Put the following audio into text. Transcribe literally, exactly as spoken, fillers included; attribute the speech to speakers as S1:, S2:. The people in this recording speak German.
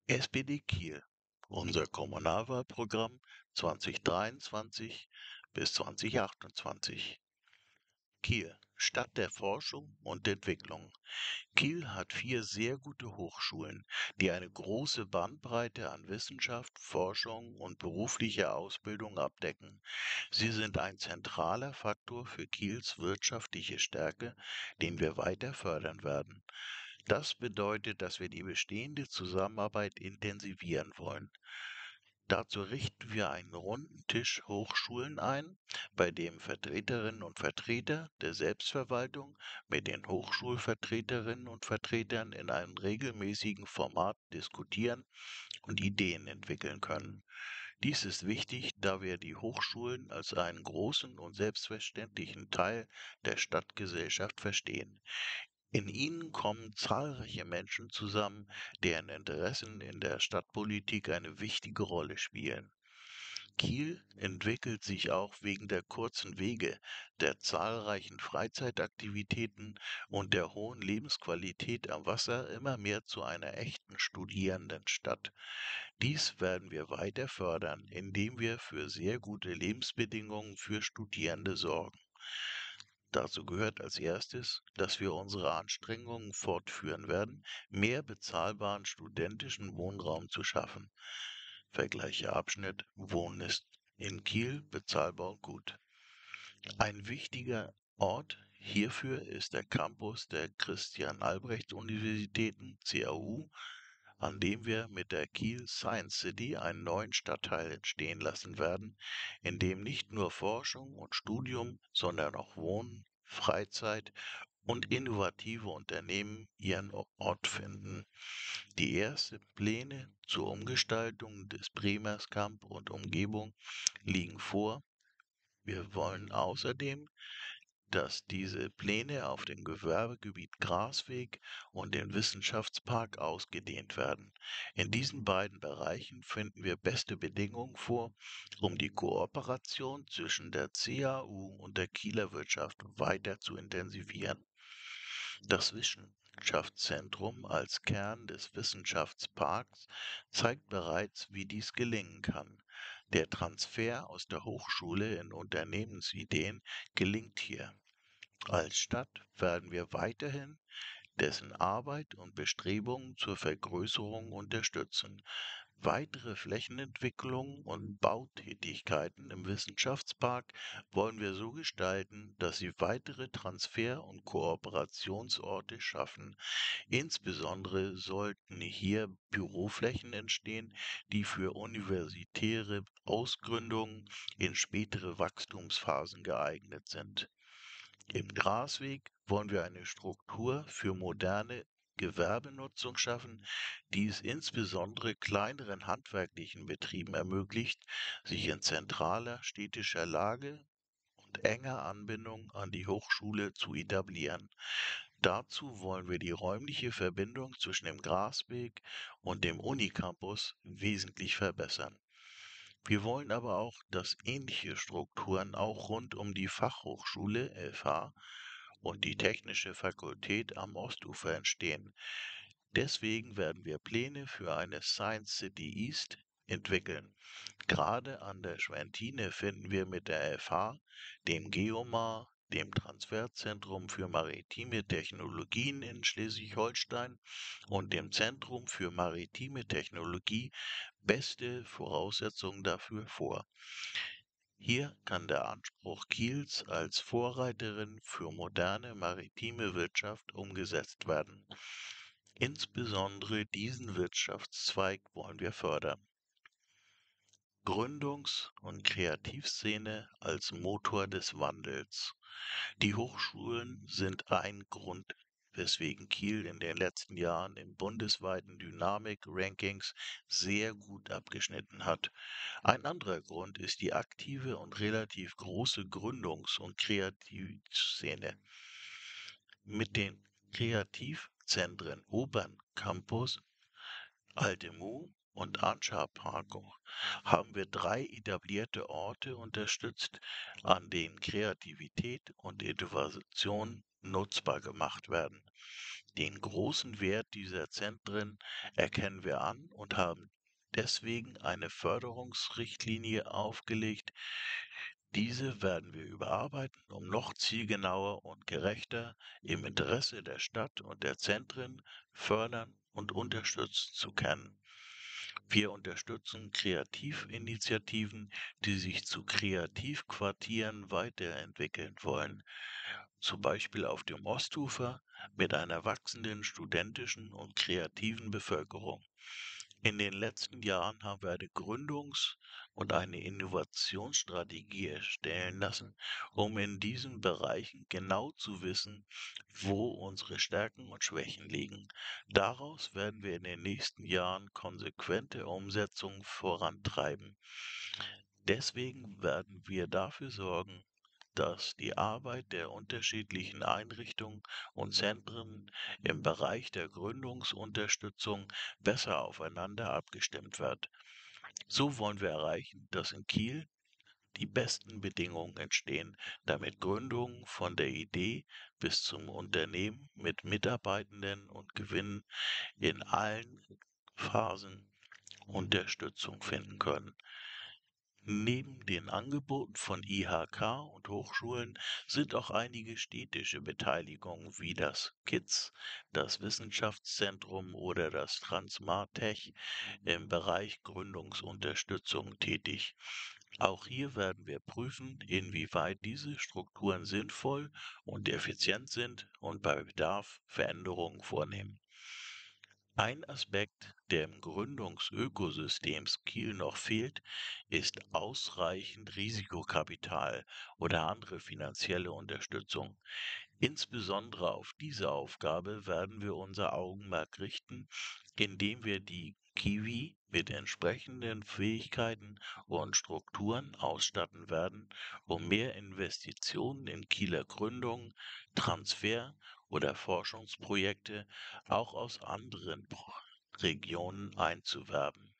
S1: S P D Kiel. Unser Kommunalwahlprogramm zweitausenddreiundzwanzig bis zweitausendachtundzwanzig. Kiel, Stadt der Forschung und Entwicklung. Kiel hat vier sehr gute Hochschulen, die eine große Bandbreite an Wissenschaft, Forschung und beruflicher Ausbildung abdecken. Sie sind ein zentraler Faktor für Kiels wirtschaftliche Stärke, den wir weiter fördern werden. Das bedeutet, dass wir die bestehende Zusammenarbeit intensivieren wollen. Dazu richten wir einen runden Tisch Hochschulen ein, bei dem Vertreterinnen und Vertreter der Selbstverwaltung mit den Hochschulvertreterinnen und Vertretern in einem regelmäßigen Format diskutieren und Ideen entwickeln können. Dies ist wichtig, da wir die Hochschulen als einen großen und selbstverständlichen Teil der Stadtgesellschaft verstehen. In ihnen kommen zahlreiche Menschen zusammen, deren Interessen in der Stadtpolitik eine wichtige Rolle spielen. Kiel entwickelt sich auch wegen der kurzen Wege, der zahlreichen Freizeitaktivitäten und der hohen Lebensqualität am Wasser immer mehr zu einer echten Studierendenstadt. Dies werden wir weiter fördern, indem wir für sehr gute Lebensbedingungen für Studierende sorgen. Dazu gehört als erstes, dass wir unsere Anstrengungen fortführen werden, mehr bezahlbaren studentischen Wohnraum zu schaffen. Vergleiche Abschnitt Wohnen ist in Kiel bezahlbar und gut. Ein wichtiger Ort hierfür ist der Campus der Christian-Albrechts-Universitäten C A U, an dem wir mit der Kiel Science City einen neuen Stadtteil entstehen lassen werden, in dem nicht nur Forschung und Studium, sondern auch Wohnen, Freizeit und innovative Unternehmen ihren Ort finden. Die ersten Pläne zur Umgestaltung des Bremerskamp und Umgebung liegen vor. Wir wollen außerdem, dass diese Pläne auf dem Gewerbegebiet Grasweg und den Wissenschaftspark ausgedehnt werden. In diesen beiden Bereichen finden wir beste Bedingungen vor, um die Kooperation zwischen der C A U und der Kieler Wirtschaft weiter zu intensivieren. Das Wissenschaftszentrum als Kern des Wissenschaftsparks zeigt bereits, wie dies gelingen kann. Der Transfer aus der Hochschule in Unternehmensideen gelingt hier. Als Stadt werden wir weiterhin dessen Arbeit und Bestrebungen zur Vergrößerung unterstützen. Weitere Flächenentwicklungen und Bautätigkeiten im Wissenschaftspark wollen wir so gestalten, dass sie weitere Transfer- und Kooperationsorte schaffen. Insbesondere sollten hier Büroflächen entstehen, die für universitäre Ausgründungen in spätere Wachstumsphasen geeignet sind. Im Grasweg wollen wir eine Struktur für moderne Gewerbenutzung schaffen, die es insbesondere kleineren handwerklichen Betrieben ermöglicht, sich in zentraler städtischer Lage und enger Anbindung an die Hochschule zu etablieren. Dazu wollen wir die räumliche Verbindung zwischen dem Grasweg und dem Unicampus wesentlich verbessern. Wir wollen aber auch, dass ähnliche Strukturen auch rund um die Fachhochschule F H und die Technische Fakultät am Ostufer entstehen. Deswegen werden wir Pläne für eine Science City East entwickeln. Gerade an der Schwentine finden wir mit der F H, dem Geomar, dem Transferzentrum für maritime Technologien in Schleswig-Holstein und dem Zentrum für maritime Technologie beste Voraussetzungen dafür vor. Hier kann der Anspruch Kiels als Vorreiterin für moderne maritime Wirtschaft umgesetzt werden. Insbesondere diesen Wirtschaftszweig wollen wir fördern. Gründungs- und Kreativszene als Motor des Wandels. Die Hochschulen sind ein Grund, weswegen Kiel in den letzten Jahren im bundesweiten Dynamik-Rankings sehr gut abgeschnitten hat. Ein anderer Grund ist die aktive und relativ große Gründungs- und Kreativszene. Mit den Kreativzentren Obern Campus, Alte Mu und Anscha Parkour haben wir drei etablierte Orte unterstützt, an denen Kreativität und Innovation nutzbar gemacht werden. Den großen Wert dieser Zentren erkennen wir an und haben deswegen eine Förderungsrichtlinie aufgelegt. Diese werden wir überarbeiten, um noch zielgenauer und gerechter im Interesse der Stadt und der Zentren fördern und unterstützen zu können. Wir unterstützen Kreativinitiativen, die sich zu Kreativquartieren weiterentwickeln wollen, zum Beispiel auf dem Ostufer mit einer wachsenden studentischen und kreativen Bevölkerung. In den letzten Jahren haben wir eine Gründungs- und eine Innovationsstrategie erstellen lassen, um in diesen Bereichen genau zu wissen, wo unsere Stärken und Schwächen liegen. Daraus werden wir in den nächsten Jahren konsequente Umsetzung vorantreiben. Deswegen werden wir dafür sorgen, dass die Arbeit der unterschiedlichen Einrichtungen und Zentren im Bereich der Gründungsunterstützung besser aufeinander abgestimmt wird. So wollen wir erreichen, dass in Kiel die besten Bedingungen entstehen, damit Gründungen von der Idee bis zum Unternehmen mit Mitarbeitenden und Gewinn in allen Phasen Unterstützung finden können. Neben den Angeboten von I H K und Hochschulen sind auch einige städtische Beteiligungen wie das K I Z, das Wissenschaftszentrum oder das Transmartech im Bereich Gründungsunterstützung tätig. Auch hier werden wir prüfen, inwieweit diese Strukturen sinnvoll und effizient sind und bei Bedarf Veränderungen vornehmen. Ein Aspekt, der im Gründungsökosystems Kiel noch fehlt, ist ausreichend Risikokapital oder andere finanzielle Unterstützung. Insbesondere auf diese Aufgabe werden wir unser Augenmerk richten, indem wir die Kiwi mit entsprechenden Fähigkeiten und Strukturen ausstatten werden, um mehr Investitionen in Kieler Gründungen, Transfer oder Forschungsprojekte auch aus anderen Pro- Regionen einzuwerben.